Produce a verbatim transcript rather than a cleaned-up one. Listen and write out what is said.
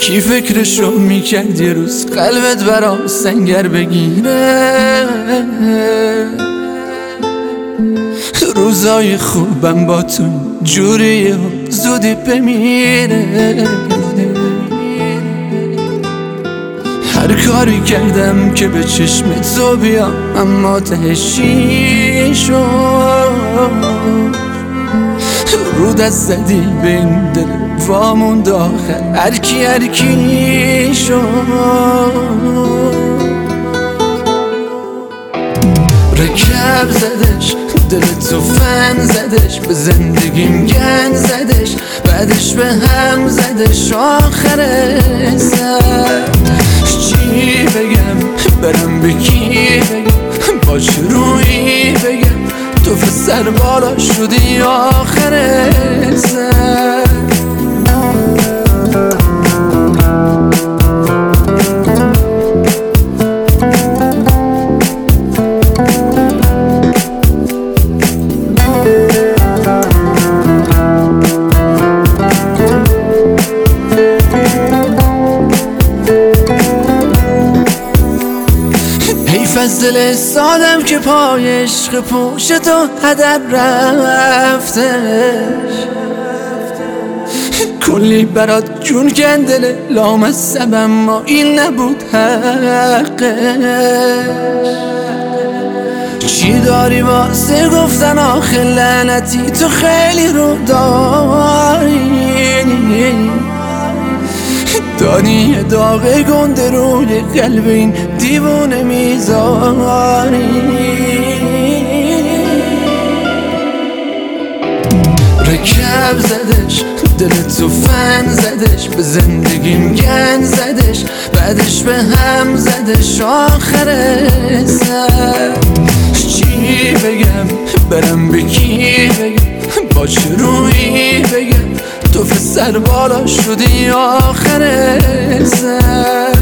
کی فکرشو میکرد یه روز قلبت برام سنگر بگیره؟ روزای خوبم با تو جوریه و زودی بمیره. هر کاری کردم که به چشم تو بیام اما تهشی شد. رو دست زدی به این دل واموند آخر هرکی هرکی شد. رکب زدش دل تو فن زدش، به زندگیم گن زدش، بعدش به هم زدش آخر سر. چی بگم برم به کی بگم، باش روی بگم تو سر بالا شدی آخر سر. از دل سادم که پای عشق پوش تو هدر رفتش. کلی برات جون کندل لامصب اما این نبود حقش. چی داری واسه گفتن آخه لعنتی تو خیلی رو داری. داری یه داغ گنده روی قلب این دیوونه میذاری. رکب زدش دل تو فن زدش، به زندگیم گن زدش، بعدش به هم زدش آخر سر. چی بگم برم به کی بگم، باش روی بگم تو سر بالا شدی آخر سر.